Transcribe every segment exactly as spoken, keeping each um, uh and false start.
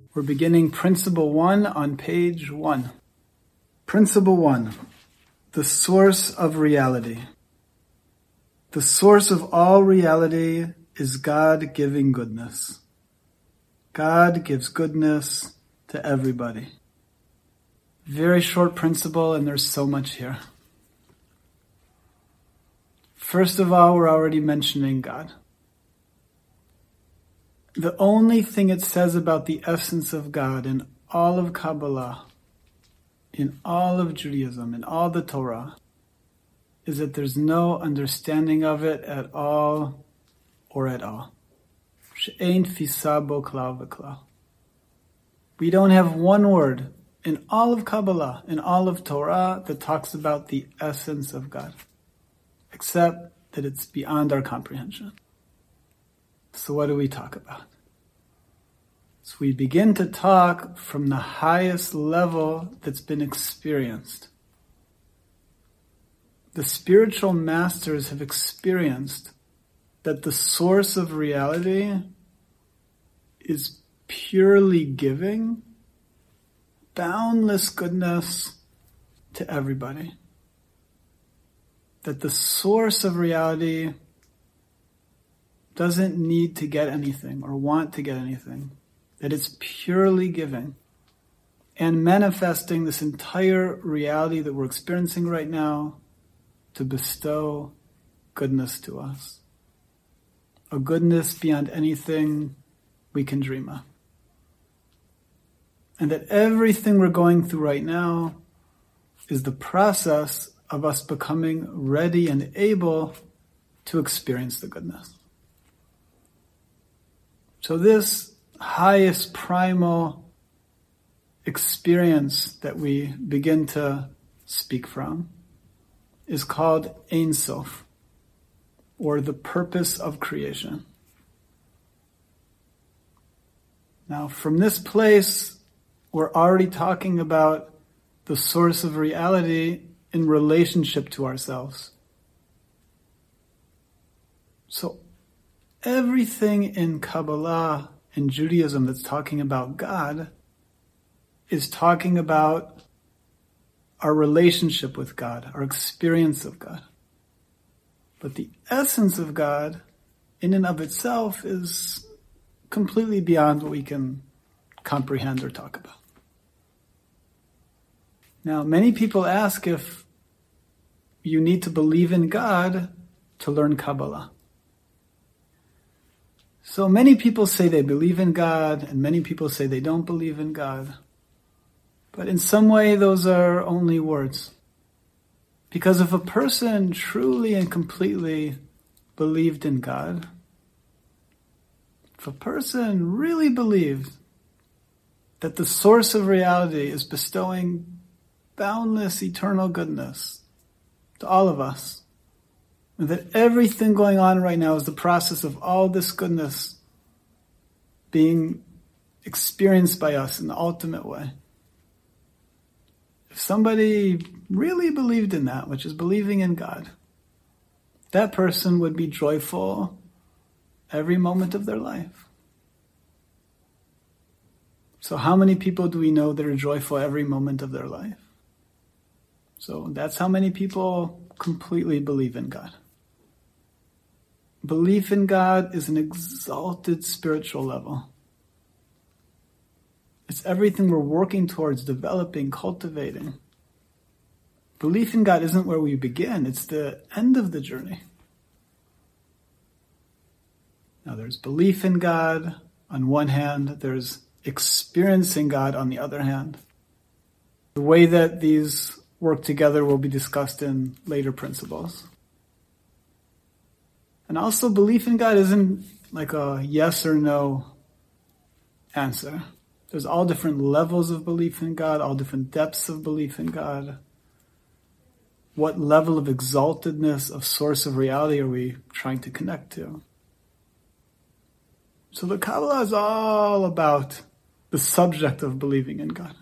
We're beginning Principle one on page one. Principle one, the source of reality. The source of all reality is God giving goodness. God gives goodness to everybody. Very short principle, and there's so much here. First of all, we're already mentioning God. The only thing it says about the essence of God in all of Kabbalah, in all of Judaism, in all the Torah, is that there's no understanding of it at all or at all. She'ein tfisa bo klal v'klal. We don't have one word in all of Kabbalah, in all of Torah, that talks about the essence of God, except that it's beyond our comprehension. So what do we talk about? So we begin to talk from the highest level that's been experienced. The spiritual masters have experienced that the source of reality is purely giving boundless goodness to everybody. That the source of reality doesn't need to get anything or want to get anything. That it's purely giving and manifesting this entire reality that we're experiencing right now to bestow goodness to us. A goodness beyond anything we can dream of. And that everything we're going through right now is the process of us becoming ready and able to experience the goodness. So this highest primal experience that we begin to speak from is called Ein Sof, or the purpose of creation. Now, from this place, we're already talking about the source of reality in relationship to ourselves. So everything in Kabbalah and Judaism that's talking about God is talking about our relationship with God, our experience of God. But the essence of God, in and of itself, is completely beyond what we can comprehend or talk about. Now, many people ask if you need to believe in God to learn Kabbalah. So many people say they believe in God, and many people say they don't believe in God. But in some way, those are only words. Because if a person truly and completely believed in God, if a person really believed that the source of reality is bestowing boundless eternal goodness to all of us, and that everything going on right now is the process of all this goodness being experienced by us in the ultimate way. If somebody really believed in that, which is believing in God, that person would be joyful every moment of their life. So how many people do we know that are joyful every moment of their life? So that's how many people completely believe in God. Belief in God is an exalted spiritual level. It's everything we're working towards, developing, cultivating. Belief in God isn't where we begin. It's the end of the journey. Now there's belief in God on one hand. There's experiencing God on the other hand. The way that these work together will be discussed in later principles. And also belief in God isn't like a yes or no answer. There's all different levels of belief in God, all different depths of belief in God. What level of exaltedness of source of reality are we trying to connect to? So the Kabbalah is all about the subject of believing in God.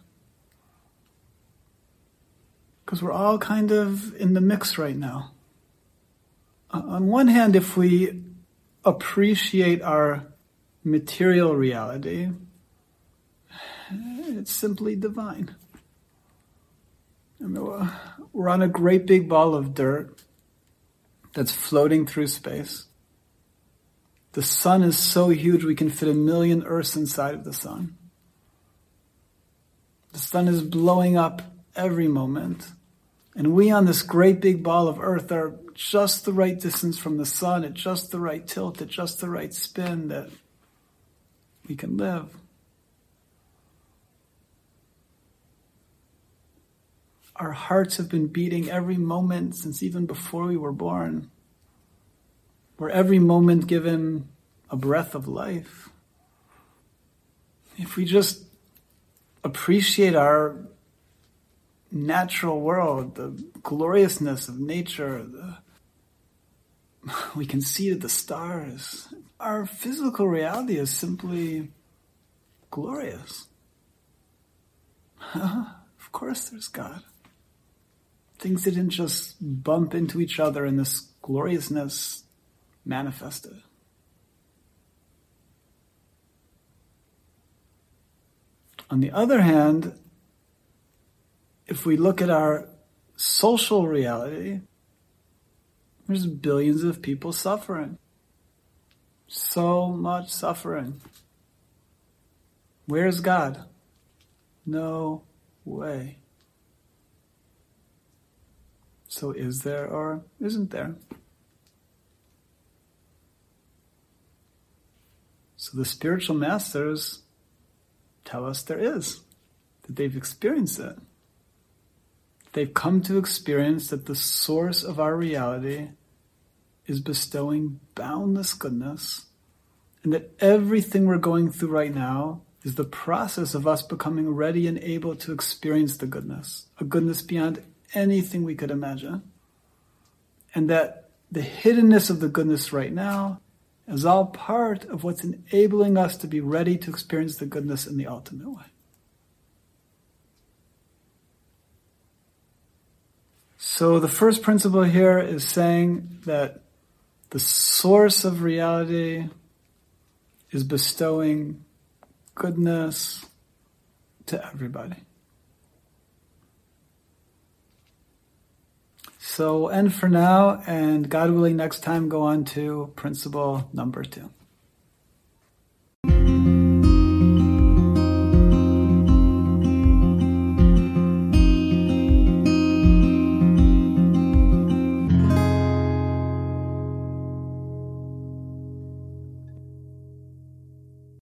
Because we're all kind of in the mix right now. On one hand, if we appreciate our material reality, It's simply divine. I mean, we're on a great big ball of dirt that's floating through space. The sun is so huge we can fit a million Earths inside of the sun. The sun is blowing up every moment. And we on this great big ball of Earth are just the right distance from the sun, at just the right tilt, at just the right spin that we can live. Our hearts have been beating every moment since even before we were born. We're every moment given a breath of life. If we just appreciate our natural world, the gloriousness of nature, the, we can see the stars. Our physical reality is simply glorious. Of course there's God. Things didn't just bump into each other and this gloriousness manifested. On the other hand, if we look at our social reality, there's billions of people suffering. So much suffering. Where's God? No way. So is there or isn't there? So the spiritual masters tell us there is, that they've experienced it. They've come to experience that the source of our reality is bestowing boundless goodness, and that everything we're going through right now is the process of us becoming ready and able to experience the goodness, a goodness beyond anything we could imagine. And that the hiddenness of the goodness right now is all part of what's enabling us to be ready to experience the goodness in the ultimate way. So the first principle here is saying that the source of reality is bestowing goodness to everybody. So we'll end for now, and God willing, next time go on to principle number two.